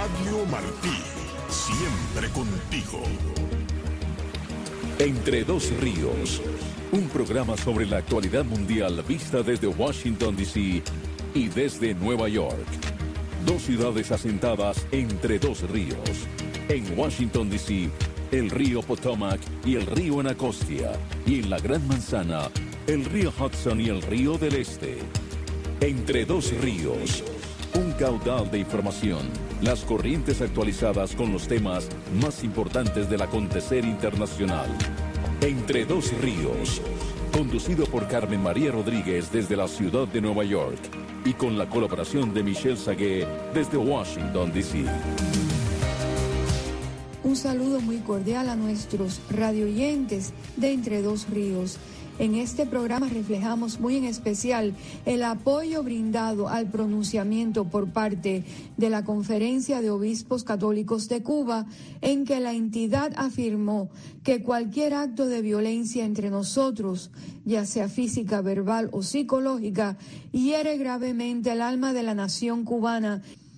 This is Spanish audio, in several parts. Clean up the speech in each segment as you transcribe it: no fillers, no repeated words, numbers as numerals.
Radio Martí, siempre contigo. Entre dos ríos, un programa sobre la actualidad mundial vista desde Washington, D.C. y desde Nueva York. Dos ciudades asentadas entre dos ríos. En Washington, D.C., el río Potomac y el río Anacostia. Y en la Gran Manzana, el río Hudson y el río del Este. Entre dos ríos, un caudal de información, las corrientes actualizadas con los temas más importantes del acontecer internacional. Entre dos ríos, conducido por Carmen María Rodríguez desde la ciudad de Nueva York y con la colaboración de Michelle Sagué desde Washington, D.C. Un saludo muy cordial a nuestros radioyentes de Entre Dos Ríos. En este programa reflejamos muy en especial el apoyo brindado al pronunciamiento por parte de la Conferencia de Obispos Católicos de Cuba, en que la entidad afirmó que cualquier acto de violencia entre nosotros, ya sea física, verbal o psicológica, hiere gravemente el alma de la nación cubana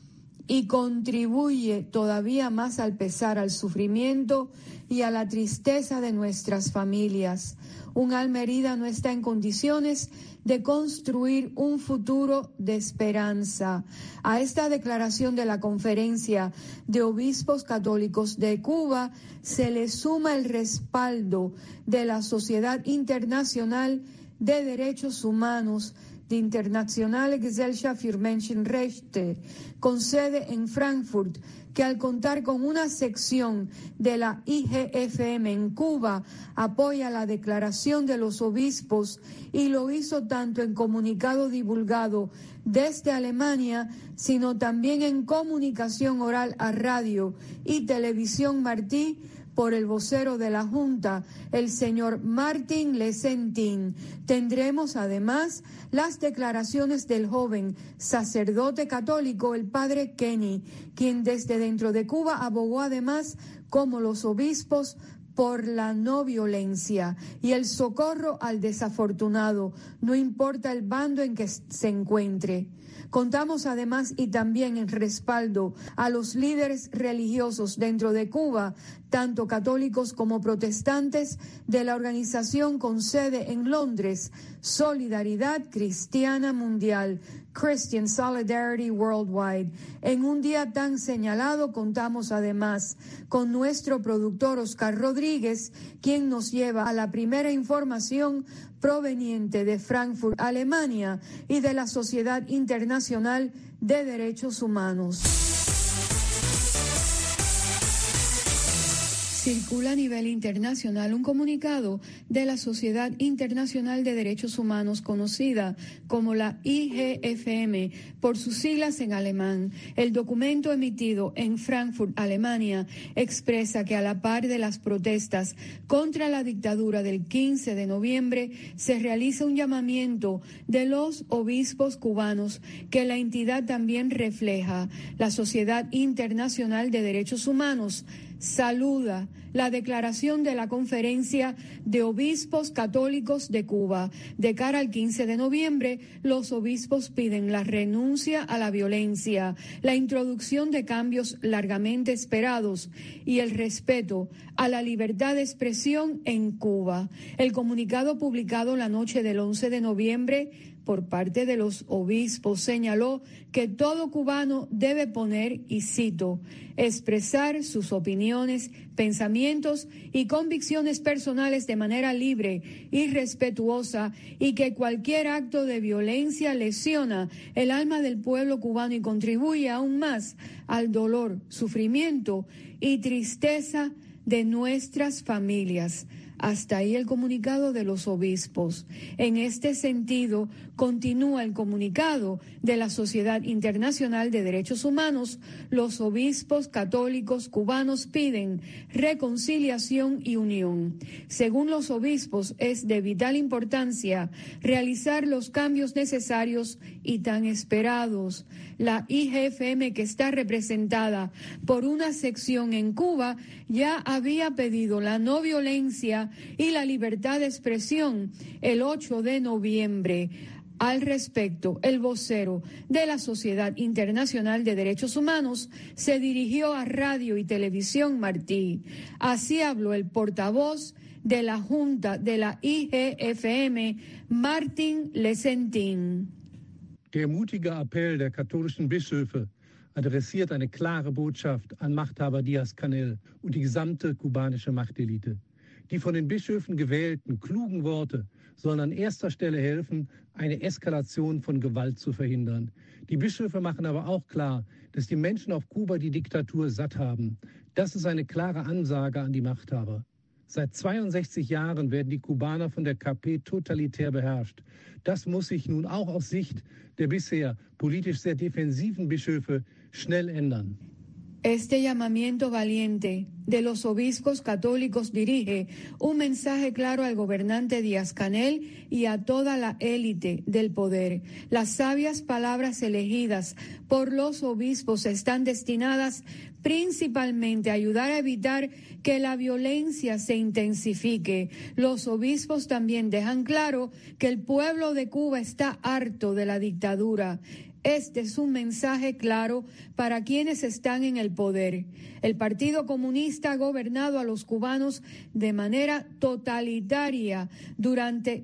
y contribuye todavía más al pesar, al sufrimiento y a la tristeza de nuestras familias. Un alma herida no está en condiciones de construir un futuro de esperanza. A esta declaración de la Conferencia de Obispos Católicos de Cuba se le suma el respaldo de la Sociedad Internacional de Derechos Humanos, de Internationale Gesellschaft für Menschenrechte, con sede en Frankfurt, que al contar con una sección de la IGFM en Cuba, apoya la declaración de los obispos y lo hizo tanto en comunicado divulgado desde Alemania, sino también en comunicación oral a radio y televisión Martí, por el vocero de la Junta, el señor Martin Lesentin. Tendremos además las declaraciones del joven sacerdote católico, el padre Kenny, quien desde dentro de Cuba abogó además, como los obispos, por la no violencia y el socorro al desafortunado, no importa el bando en que se encuentre. Contamos además y también en respaldo a los líderes religiosos dentro de Cuba, tanto católicos como protestantes, de la organización con sede en Londres, Solidaridad Cristiana Mundial, Christian Solidarity Worldwide. En un día tan señalado contamos además con nuestro productor Oscar Rodríguez, quien nos lleva a la primera información proveniente de Frankfurt, Alemania, y de la Sociedad Internacional de Derechos Humanos. Circula a nivel internacional un comunicado de la Sociedad Internacional de Derechos Humanos, conocida como la IGFM, por sus siglas en alemán. El documento emitido en Frankfurt, Alemania, expresa que a la par de las protestas contra la dictadura del 15 de noviembre, se realiza un llamamiento de los obispos cubanos que la entidad también refleja. La Sociedad Internacional de Derechos Humanos saluda la declaración de la Conferencia de Obispos Católicos de Cuba. De cara al 15 de noviembre, los obispos piden la renuncia a la violencia, la introducción de cambios largamente esperados y el respeto a la libertad de expresión en Cuba. El comunicado publicado la noche del 11 de noviembre por parte de los obispos señaló que todo cubano debe poner, y cito, expresar sus opiniones, pensamientos y convicciones personales de manera libre y respetuosa, y que cualquier acto de violencia lesiona el alma del pueblo cubano y contribuye aún más al dolor, sufrimiento y tristeza de nuestras familias. Hasta ahí el comunicado de los obispos. En este sentido, continúa el comunicado de la Sociedad Internacional de Derechos Humanos. Los obispos católicos cubanos piden reconciliación y unión. Según los obispos, es de vital importancia realizar los cambios necesarios y tan esperados. La IGFM, que está representada por una sección en Cuba, ya había pedido la no violencia y la libertad de expresión el 8 de noviembre. Al respecto, el vocero de la Sociedad Internacional de Derechos Humanos se dirigió a Radio y Televisión Martí. Así habló el portavoz de la Junta de la IGFM, Martin Lesentin. Der mutige Appell der katholischen Bischöfe adressiert eine klare Botschaft an Machthaber Díaz-Canel und die gesamte kubanische Machtelite. Die von den Bischöfen gewählten, klugen Worte sollen an erster Stelle helfen, eine Eskalation von Gewalt zu verhindern. Die Bischöfe machen aber auch klar, dass die Menschen auf Kuba die Diktatur satt haben. Das ist eine klare Ansage an die Machthaber. Seit 62 Jahren werden die Kubaner von der KP totalitär beherrscht. Das muss sich nun auch aus Sicht der bisher politisch sehr defensiven Bischöfe schnell ändern. Este llamamiento valiente de los obispos católicos dirige un mensaje claro al gobernante Díaz-Canel y a toda la élite del poder. Las sabias palabras elegidas por los obispos están destinadas principalmente a ayudar a evitar que la violencia se intensifique. Los obispos también dejan claro que el pueblo de Cuba está harto de la dictadura. Este es un mensaje claro para quienes están en el poder. El Partido Comunista ha gobernado a los cubanos de manera totalitaria durante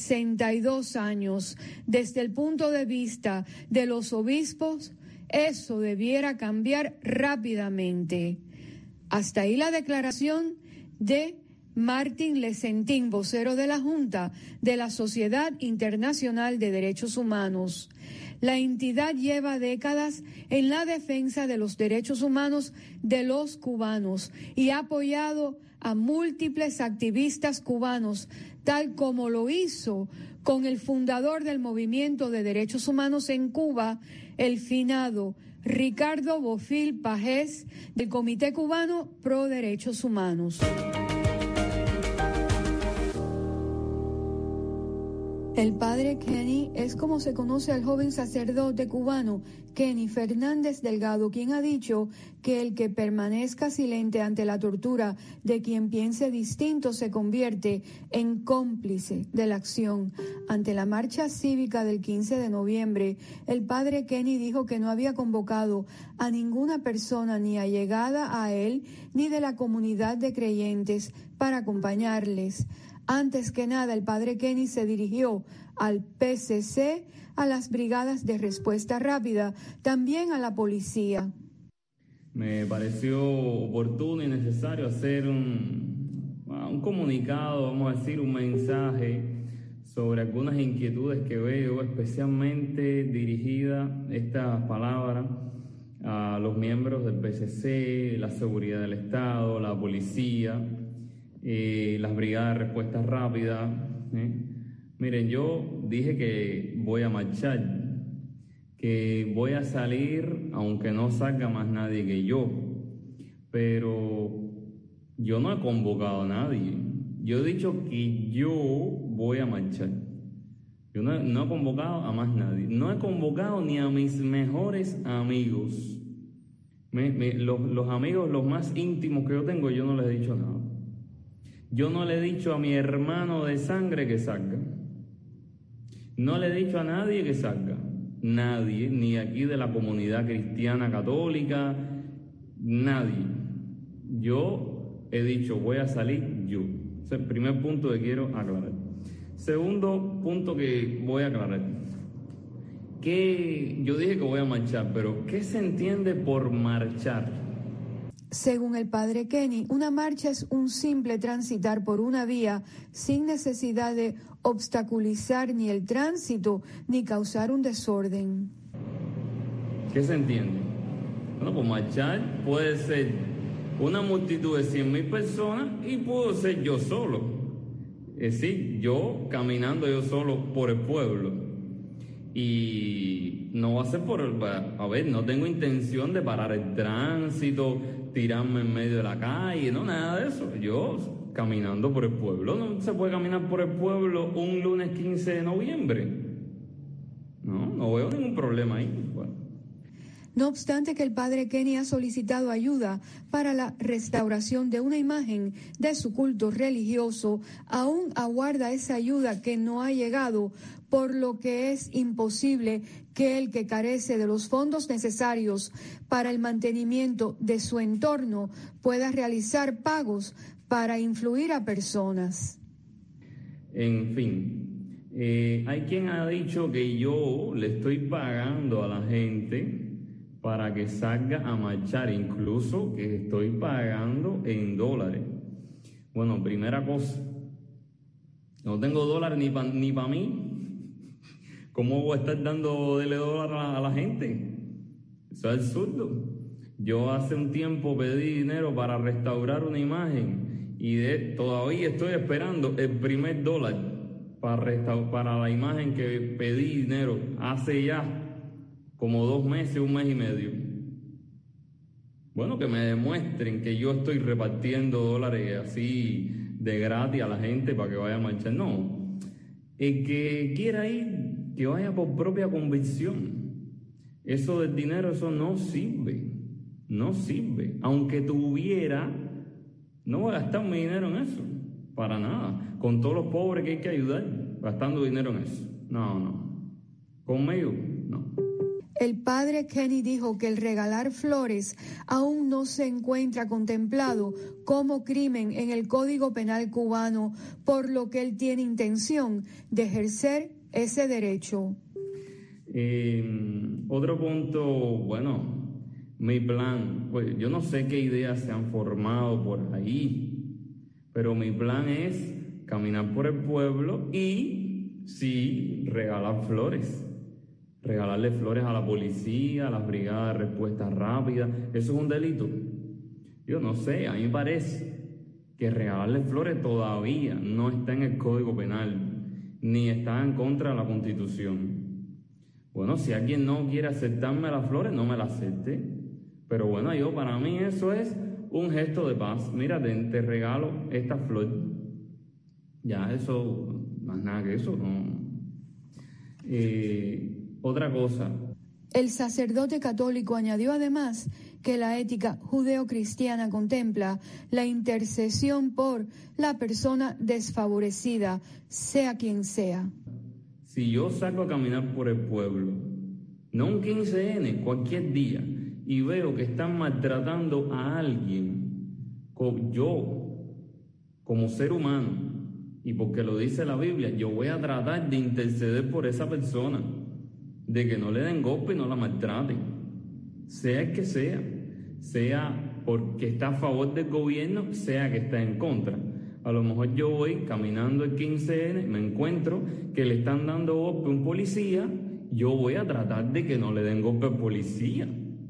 62 años. Desde el punto de vista de los obispos, eso debiera cambiar rápidamente. Hasta ahí la declaración de Martin Lesentin, vocero de la Junta de la Sociedad Internacional de Derechos Humanos. La entidad lleva décadas en la defensa de los derechos humanos de los cubanos y ha apoyado a múltiples activistas cubanos, tal como lo hizo con el fundador del Movimiento de Derechos Humanos en Cuba, el finado Ricardo Bofill Pagés, del Comité Cubano Pro Derechos Humanos. El padre Kenny es como se conoce al joven sacerdote cubano Kenny Fernández Delgado, quien ha dicho que el que permanezca silente ante la tortura de quien piense distinto se convierte en cómplice de la acción. Ante la marcha cívica del 15 de noviembre, el padre Kenny dijo que no había convocado a ninguna persona ni allegada a él ni de la comunidad de creyentes para acompañarles. Antes que nada, el padre Kenny se dirigió al PCC, a las brigadas de respuesta rápida, también a la policía. Me pareció oportuno y necesario hacer un comunicado, vamos a decir, un mensaje sobre algunas inquietudes que veo, especialmente dirigida estas palabras a los miembros del PCC, la seguridad del Estado, la policía, las brigadas de respuesta rápida. Miren, yo dije que voy a marchar, que voy a salir aunque no salga más nadie que yo, pero yo no he convocado a nadie. Yo he dicho que yo voy a marchar. Yo no he convocado a más nadie. No he convocado ni a mis mejores amigos. Los amigos, los más íntimos que yo tengo, yo no les he dicho nada. Yo no le he dicho a mi hermano de sangre que salga. No le he dicho a nadie que salga. Nadie, ni aquí de la comunidad cristiana católica, nadie. Yo he dicho, voy a salir yo. Ese es el primer punto que quiero aclarar. Segundo punto que voy a aclarar. Que yo dije que voy a marchar, pero ¿qué se entiende por marchar? Según el padre Kenny, una marcha es un simple transitar por una vía sin necesidad de obstaculizar ni el tránsito ni causar un desorden. ¿Qué se entiende? Bueno, pues marchar puede ser una multitud de 100,000 personas y puedo ser yo solo. Es decir, yo caminando yo solo por el pueblo. Y no va a ser no tengo intención de parar el tránsito, tirarme en medio de la calle, no, nada de eso. Yo caminando por el pueblo. No se puede caminar por el pueblo un lunes 15 de noviembre. No veo ningún problema ahí. Bueno. No obstante que el padre Kenny ha solicitado ayuda para la restauración de una imagen de su culto religioso, aún aguarda esa ayuda que no ha llegado, por lo que es imposible que el que carece de los fondos necesarios para el mantenimiento de su entorno pueda realizar pagos para influir a personas. En fin, hay quien ha dicho que yo le estoy pagando a la gente para que salga a marchar, incluso que estoy pagando en dólares. Bueno, primera cosa, no tengo dólares ni para mí. ¿Cómo voy a estar dándole dólares a la gente? Eso es absurdo. Yo hace un tiempo pedí dinero para restaurar una imagen y todavía estoy esperando el primer dólar para la imagen que pedí dinero hace ya como 2 meses, 1 mes y medio. Bueno, que me demuestren que yo estoy repartiendo dólares así de gratis a la gente para que vaya a marchar. No, el que quiera ir, que vaya por propia convicción. Eso del dinero, eso no sirve. No sirve. Aunque tuviera, no voy a gastar mi dinero en eso. Para nada. Con todos los pobres que hay que ayudar, gastando dinero en eso. No. Conmigo, no. El padre Kenny dijo que el regalar flores aún no se encuentra contemplado como crimen en el Código Penal cubano, por lo que él tiene intención de ejercer ese derecho. Otro punto, bueno, mi plan, pues yo no sé qué ideas se han formado por ahí, pero mi plan es caminar por el pueblo y sí regalar flores. Regalarle flores a la policía, a las brigadas de respuesta rápida. ¿Eso es un delito? Yo no sé, a mí me parece que regalarle flores todavía no está en el Código Penal, ni está en contra de la Constitución. Bueno, si alguien no quiere aceptarme las flores, no me las acepte. Pero bueno, para mí eso es un gesto de paz. Mira, te regalo esta flor. Ya, eso, más nada que eso, no. Otra cosa. El sacerdote católico añadió además que la ética judeocristiana contempla la intercesión por la persona desfavorecida, sea quien sea. Si yo salgo a caminar por el pueblo, no un 15N, cualquier día, y veo que están maltratando a alguien, yo, como ser humano, y porque lo dice la Biblia, yo voy a tratar de interceder por esa persona, de que no le den golpe y no la maltraten, sea el que sea porque está a favor del gobierno, sea que está en contra. A lo mejor yo voy caminando el 15N, me encuentro que le están dando golpe a un policía, yo voy a tratar de que no le den golpe al policía,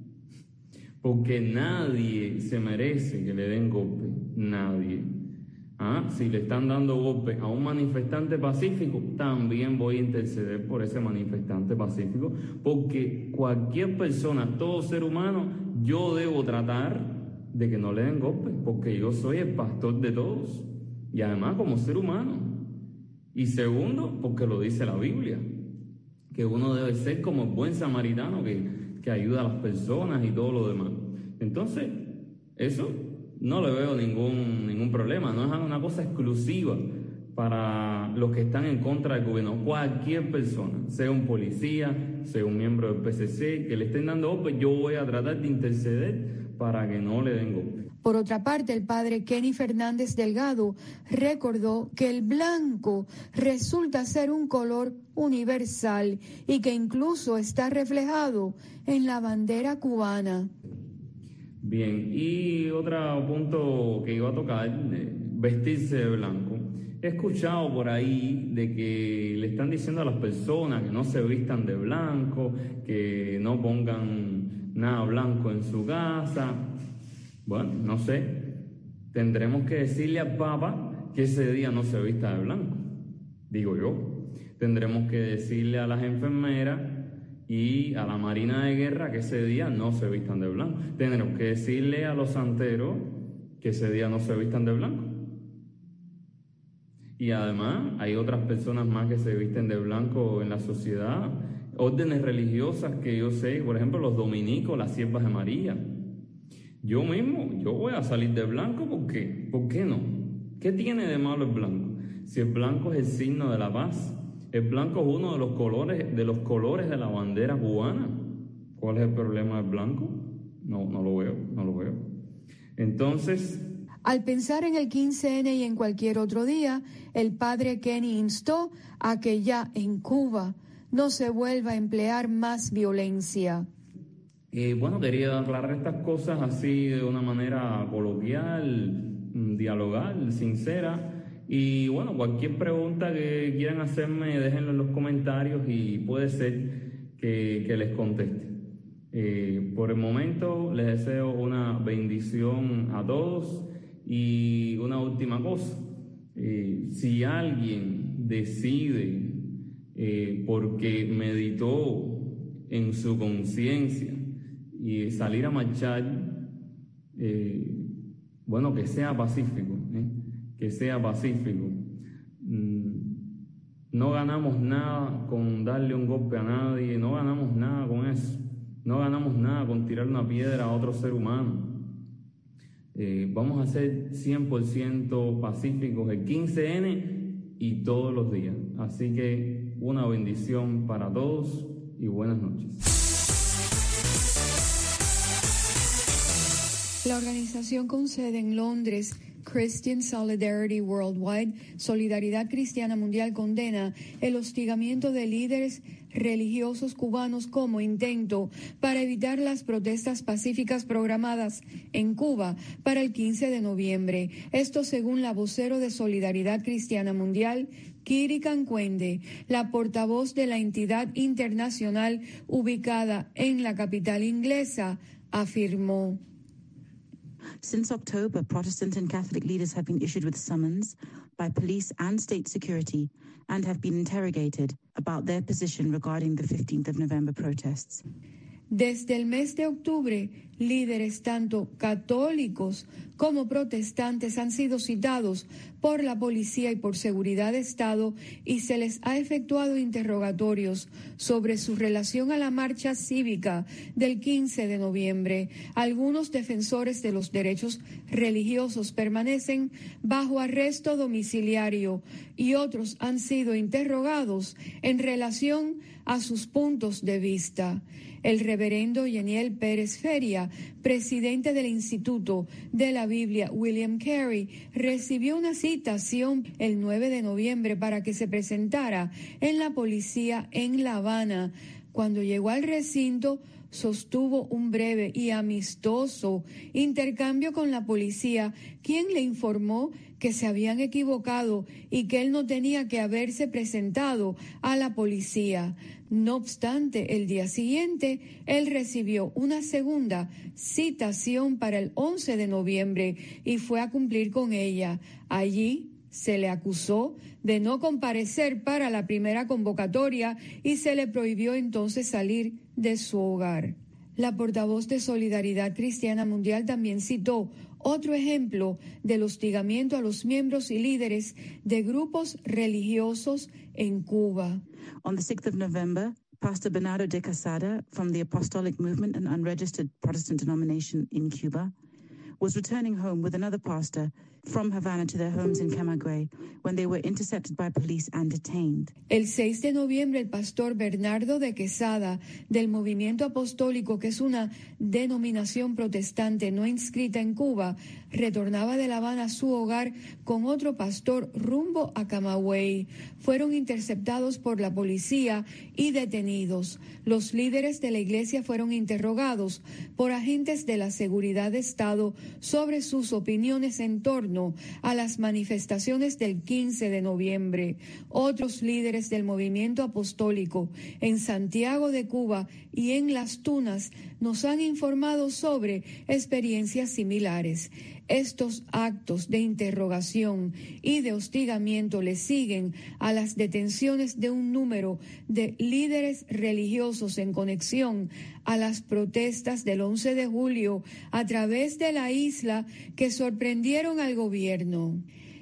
porque nadie se merece que le den golpe, nadie. Si le están dando golpe a un manifestante pacífico, también voy a interceder por ese manifestante pacífico, porque cualquier persona, todo ser humano, yo debo tratar de que no le den golpe, porque yo soy el pastor de todos, y además como ser humano. Y segundo, porque lo dice la Biblia, que uno debe ser como el buen samaritano que ayuda a las personas y todo lo demás. Entonces, eso no le veo ningún problema, no es una cosa exclusiva para los que están en contra del gobierno. Cualquier persona, sea un policía, sea un miembro del PCC, que le estén dando golpe, yo voy a tratar de interceder para que no le den golpe. Por otra parte, el padre Kenny Fernández Delgado recordó que el blanco resulta ser un color universal y que incluso está reflejado en la bandera cubana. Bien, y otro punto que iba a tocar, vestirse de blanco. He escuchado por ahí de que le están diciendo a las personas que no se vistan de blanco, que no pongan nada blanco en su casa. Bueno, no sé, tendremos que decirle al Papa que ese día no se vista de blanco, digo yo. Tendremos que decirle a las enfermeras y a la Marina de Guerra que ese día no se vistan de blanco. Tendremos que decirle a los santeros que ese día no se vistan de blanco. Y además hay otras personas más que se visten de blanco en la sociedad, órdenes religiosas que yo sé, por ejemplo, los dominicos, las siervas de María. Yo voy a salir de blanco, ¿por qué? ¿Por qué no? ¿Qué tiene de malo el blanco? Si el blanco es el signo de la paz, el blanco es uno de los colores de la bandera cubana. ¿Cuál es el problema del blanco? No lo veo. Entonces, al pensar en el 15N y en cualquier otro día, el padre Kenny instó a que ya en Cuba no se vuelva a emplear más violencia. Quería aclarar estas cosas así de una manera coloquial, dialogal, sincera. Y bueno, cualquier pregunta que quieran hacerme, déjenlo en los comentarios y puede ser que les conteste. Por el momento les deseo una bendición a todos y una última cosa. Si alguien decide, porque meditó en su conciencia y salir a marchar, que sea pacífico, que sea pacífico. No ganamos nada con darle un golpe a nadie, no ganamos nada con eso, no ganamos nada con tirar una piedra a otro ser humano. Vamos a ser 100% pacíficos el 15N y todos los días. Así que una bendición para todos y buenas noches. La organización con sede en Londres, Christian Solidarity Worldwide, Solidaridad Cristiana Mundial, condena el hostigamiento de líderes religiosos cubanos como intento para evitar las protestas pacíficas programadas en Cuba para el 15 de noviembre. Esto según la vocero de Solidaridad Cristiana Mundial, Kiri Cancuende, la portavoz de la entidad internacional ubicada en la capital inglesa, afirmó. Since October, Protestant and Catholic leaders have been issued with summons by police and state security and have been interrogated about their position regarding the 15th of November protests. Desde el mes de octubre, líderes tanto católicos como protestantes han sido citados por la policía y por seguridad de Estado y se les ha efectuado interrogatorios sobre su relación a la marcha cívica del 15 de noviembre. Algunos defensores de los derechos religiosos permanecen bajo arresto domiciliario y otros han sido interrogados en relación a sus puntos de vista. El reverendo Yaniel Pérez Feria, presidente del Instituto de la Biblia William Carey, recibió una citación el 9 de noviembre para que se presentara en la policía en La Habana. Cuando llegó al recinto, sostuvo un breve y amistoso intercambio con la policía, quien le informó que se habían equivocado y que él no tenía que haberse presentado a la policía. No obstante, el día siguiente, él recibió una segunda citación para el 11 de noviembre y fue a cumplir con ella. Allí se le acusó de no comparecer para la primera convocatoria y se le prohibió entonces salir de su hogar. La portavoz de Solidaridad Cristiana Mundial también citó otro ejemplo del hostigamiento a los miembros y líderes de grupos religiosos en Cuba. On the 6th of November, Pastor Bernardo de Quesada from the Apostolic Movement, an unregistered Protestant denomination in Cuba, was returning home with another pastor from Havana to their homes in Camagüey when they were intercepted by police and detained. El 6 de noviembre, el pastor Bernardo de Quesada, del Movimiento Apostólico, que es una denominación protestante no inscrita en Cuba, retornaba de La Habana a su hogar con otro pastor rumbo a Camagüey. Fueron interceptados por la policía y detenidos. Los líderes de la iglesia fueron interrogados por agentes de la seguridad de Estado sobre sus opiniones en torno a las manifestaciones del 15 de noviembre. Otros líderes del movimiento apostólico en Santiago de Cuba y en Las Tunas nos han informado sobre experiencias similares. Estos actos de interrogación y de hostigamiento le siguen a las detenciones de un número de líderes religiosos en conexión a las protestas del 11 de julio a través de la isla que sorprendieron al gobierno.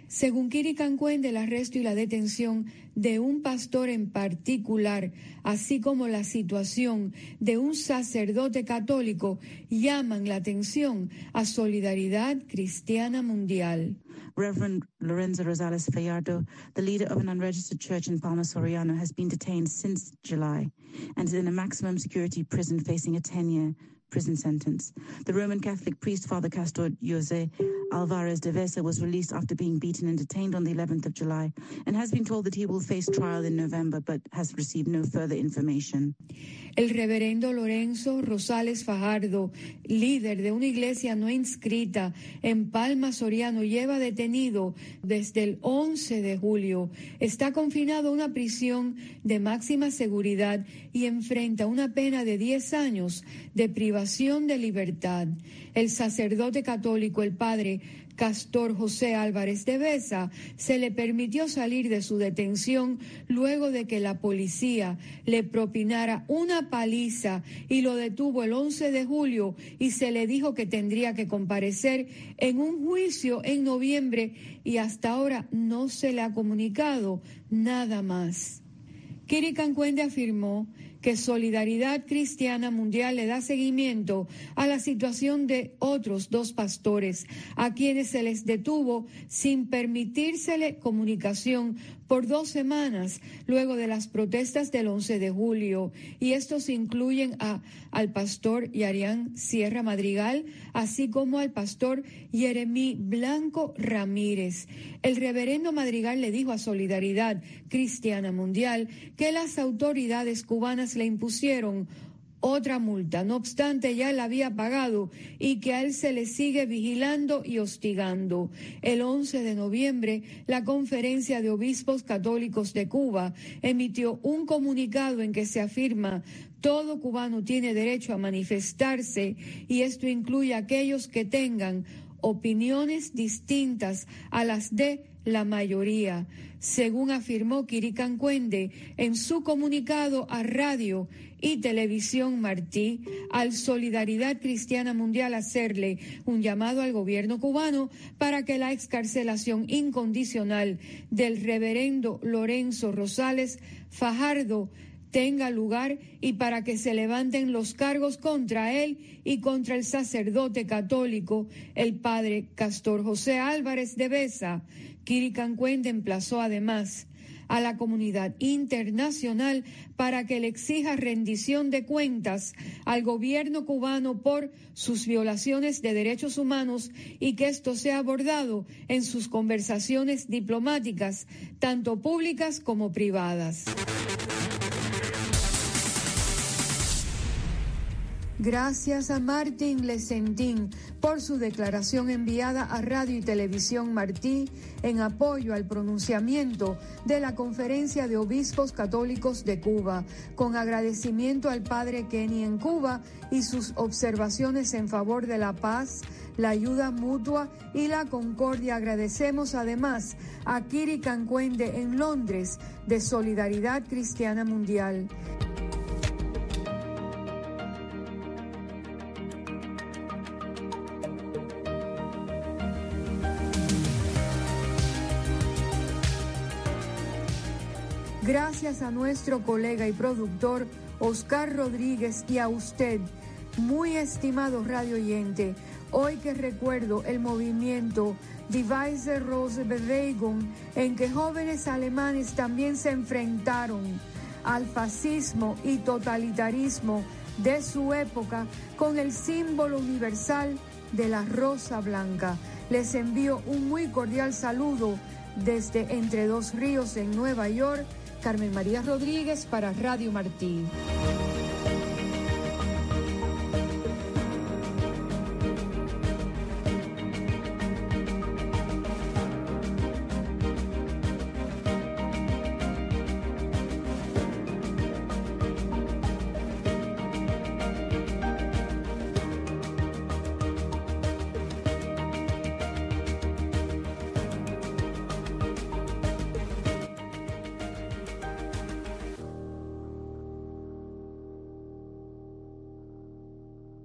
Según Kiri Cancuende, el arresto y la detención de un pastor en particular, así como la situación de un sacerdote católico, llaman la atención a Solidaridad Cristiana Mundial. Reverend Lorenzo Rosales Fallardo, the leader of an unregistered church in Palma Soriano, has been detained since July and is in a maximum security prison facing a 10-year prison sentence. The Roman Catholic priest, Father Castor Jose Alvarez de Vesa, was released after being beaten and detained on the 11th of July and has been told that he will face trial in November, but has received no further information. El reverendo Lorenzo Rosales Fajardo, líder de una iglesia no inscrita en Palma Soriano, lleva detenido desde el 11 de julio. Está confinado a una prisión de máxima seguridad y enfrenta una pena de 10 años de privación de libertad. El sacerdote católico, el padre Castor José Álvarez de Besa, se le permitió salir de su detención luego de que la policía le propinara una paliza y lo detuvo el 11 de julio y se le dijo que tendría que comparecer en un juicio en noviembre y hasta ahora no se le ha comunicado nada más. Kiri Cancuende afirmó que Solidaridad Cristiana Mundial le da seguimiento a la situación de otros 2 pastores a quienes se les detuvo sin permitírsele comunicación por 2 semanas luego de las protestas del 11 de julio. Y estos incluyen al pastor Yarián Sierra Madrigal, así como al pastor Jeremí Blanco Ramírez. El reverendo Madrigal le dijo a Solidaridad Cristiana Mundial que las autoridades cubanas le impusieron otra multa, no obstante ya la había pagado y que a él se le sigue vigilando y hostigando. El 11 de noviembre, la Conferencia de Obispos Católicos de Cuba emitió un comunicado en que se afirma: todo cubano tiene derecho a manifestarse y esto incluye a aquellos que tengan opiniones distintas a las de la mayoría, según afirmó Kiri Cancuende en su comunicado a Radio y Televisión Martí, al Solidaridad Cristiana Mundial hacerle un llamado al gobierno cubano para que la excarcelación incondicional del reverendo Lorenzo Rosales Fajardo tenga lugar y para que se levanten los cargos contra él y contra el sacerdote católico, el padre Castor José Álvarez de Besa. Kiri Cancuende emplazó además a la comunidad internacional para que le exija rendición de cuentas al gobierno cubano por sus violaciones de derechos humanos y que esto sea abordado en sus conversaciones diplomáticas, tanto públicas como privadas. Gracias a Martín Lecentín por su declaración enviada a Radio y Televisión Martí en apoyo al pronunciamiento de la Conferencia de Obispos Católicos de Cuba, con agradecimiento al Padre Kenny en Cuba y sus observaciones en favor de la paz, la ayuda mutua y la concordia. Agradecemos además a Kiri Cancuende en Londres de Solidaridad Cristiana Mundial. Gracias a nuestro colega y productor Oscar Rodríguez y a usted, muy estimado radio oyente. Hoy que recuerdo el movimiento Die Weiße Rose Bewegung, en que jóvenes alemanes también se enfrentaron al fascismo y totalitarismo de su época con el símbolo universal de la rosa blanca. Les envío un muy cordial saludo desde Entre Dos Ríos en Nueva York. Carmen María Rodríguez para Radio Martí.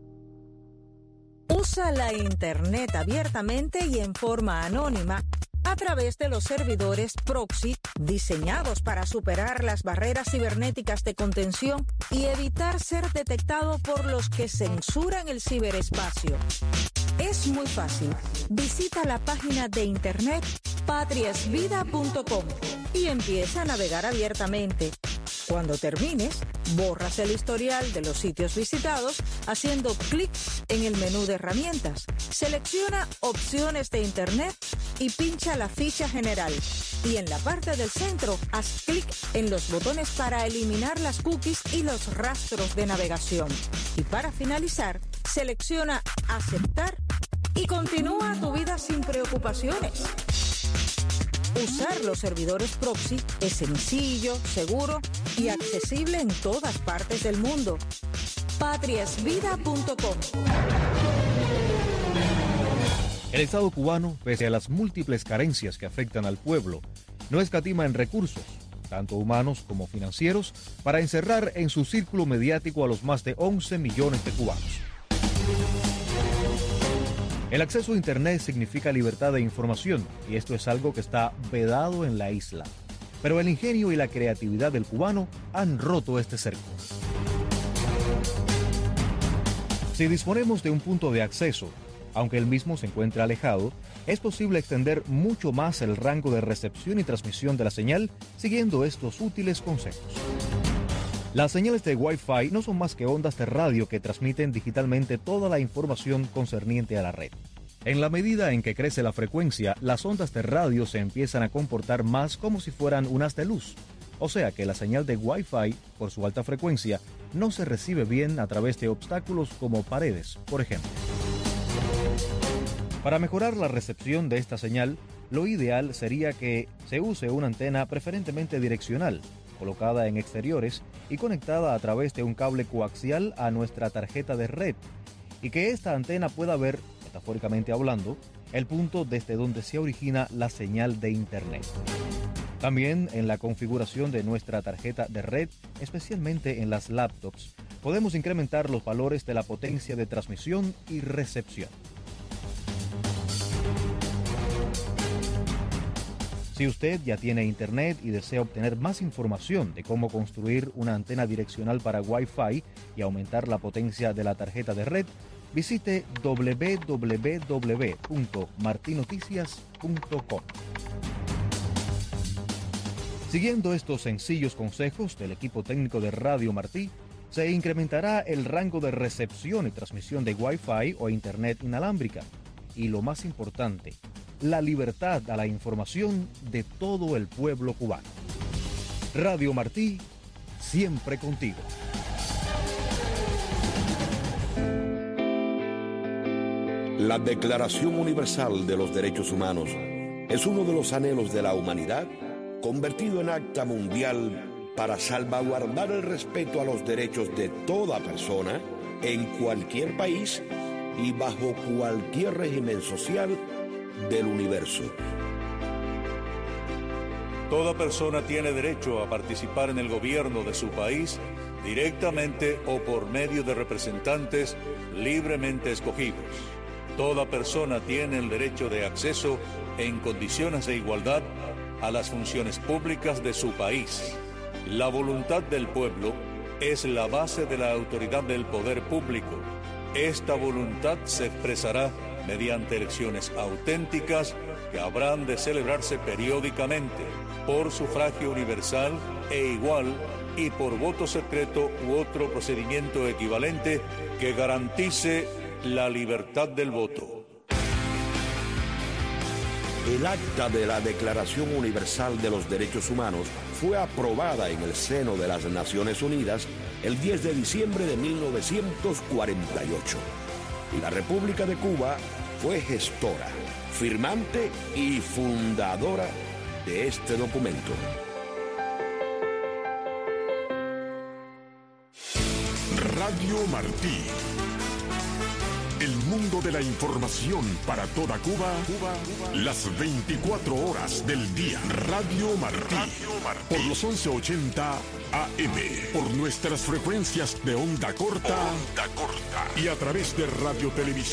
Usa la Internet abiertamente y en forma anónima a través de los servidores proxy diseñados para superar las barreras cibernéticas de contención y evitar ser detectado por los que censuran el ciberespacio. Es muy fácil. Visita la página de internet patriasvida.com y empieza a navegar abiertamente. Cuando termines, borras el historial de los sitios visitados haciendo clic en el menú de herramientas. Selecciona opciones de internet y pincha la ficha general. Y en la parte del centro, haz clic en los botones para eliminar las cookies y los rastros de navegación. Y para finalizar, selecciona aceptar y continúa tu vida sin preocupaciones. Usar los servidores proxy es sencillo, seguro y accesible en todas partes del mundo. patriasvida.com. El Estado cubano, pese a las múltiples carencias que afectan al pueblo, no escatima en recursos, tanto humanos como financieros, para encerrar en su círculo mediático a los más de 11 millones de cubanos. El acceso a Internet significa libertad de información y esto es algo que está vedado en la isla. Pero el ingenio y la creatividad del cubano han roto este cerco. Si disponemos de un punto de acceso, aunque el mismo se encuentre alejado, es posible extender mucho más el rango de recepción y transmisión de la señal siguiendo estos útiles consejos. Las señales de Wi-Fi no son más que ondas de radio que transmiten digitalmente toda la información concerniente a la red. En la medida en que crece la frecuencia, las ondas de radio se empiezan a comportar más como si fueran un haz de luz. O sea que la señal de Wi-Fi, por su alta frecuencia, no se recibe bien a través de obstáculos como paredes, por ejemplo. Para mejorar la recepción de esta señal, lo ideal sería que se use una antena preferentemente direccional, colocada en exteriores y conectada a través de un cable coaxial a nuestra tarjeta de red, y que esta antena pueda ver, metafóricamente hablando, el punto desde donde se origina la señal de Internet. También en la configuración de nuestra tarjeta de red, especialmente en las laptops, podemos incrementar los valores de la potencia de transmisión y recepción. Si usted ya tiene Internet y desea obtener más información de cómo construir una antena direccional para Wi-Fi y aumentar la potencia de la tarjeta de red, visite www.martinoticias.com. Siguiendo estos sencillos consejos del equipo técnico de Radio Martí, se incrementará el rango de recepción y transmisión de Wi-Fi o Internet inalámbrica. Y lo más importante, la libertad a la información de todo el pueblo cubano. Radio Martí, siempre contigo. La Declaración Universal de los Derechos Humanos es uno de los anhelos de la humanidad convertido en acta mundial para salvaguardar el respeto a los derechos de toda persona en cualquier país y bajo cualquier régimen social del universo. Toda persona tiene derecho a participar en el gobierno de su país directamente o por medio de representantes libremente escogidos. Toda persona tiene el derecho de acceso en condiciones de igualdad a las funciones públicas de su país. La voluntad del pueblo es la base de la autoridad del poder público. Esta voluntad se expresará mediante elecciones auténticas que habrán de celebrarse periódicamente por sufragio universal e igual y por voto secreto u otro procedimiento equivalente que garantice la libertad del voto. El acta de la Declaración Universal de los Derechos Humanos fue aprobada en el seno de las Naciones Unidas el 10 de diciembre de 1948. Y la República de Cuba fue gestora, firmante y fundadora de este documento. Radio Martí. El mundo de la información para toda Cuba, las 24 horas del día. Radio Martí. Por los 1180 AM. Por nuestras frecuencias de onda corta. Y a través de Radio Televisión.